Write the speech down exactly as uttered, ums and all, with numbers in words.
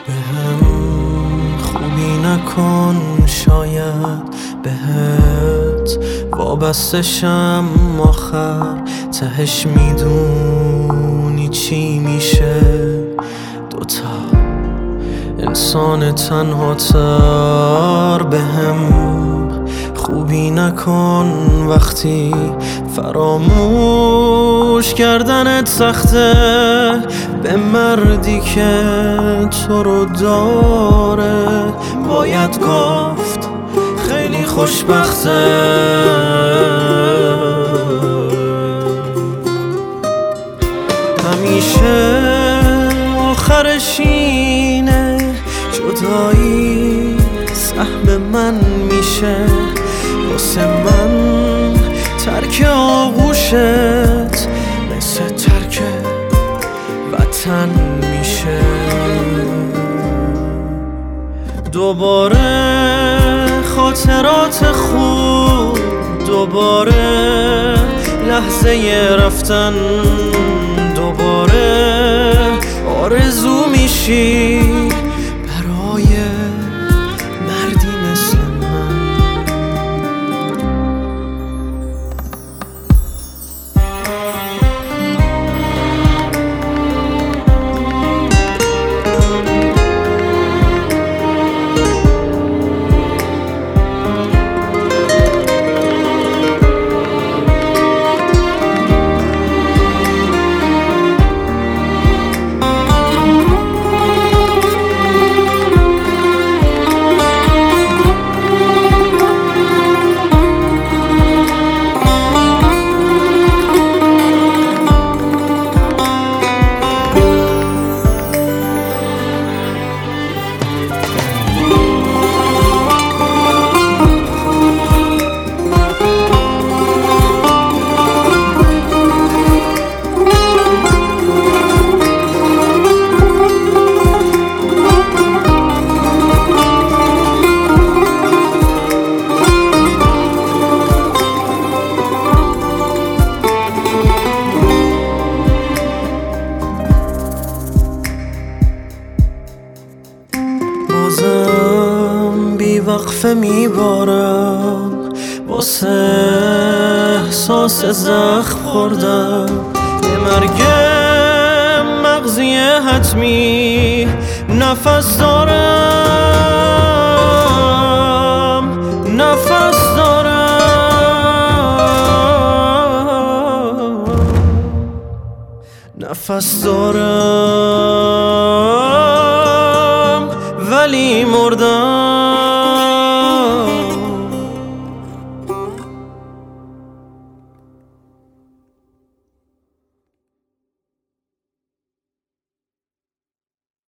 به هم خوبی نکن، شاید بهت وابسته شم آخر تهش میدونی چی میشه. دوتا انسان تنها تر به هم خوبی نکن وقتی فراموش کردنت سخته. به مردی که تو رو داره باید گفت خیلی خوشبخته. همیشه آخرش اینه جدایی سهم من میشه. واسه من ترک آغوشت مثل ترک وطن میشه. دوباره خاطرات خوب، دوباره لحظه رفتن، دوباره آرزو میشی برای مردی مثل من. بازم بی وقفه میبارم واسه احساس زخم خوردم. به مرگ مغزی حتمی نفس دارم، نفس دارم، نفس دارم ولی مردم.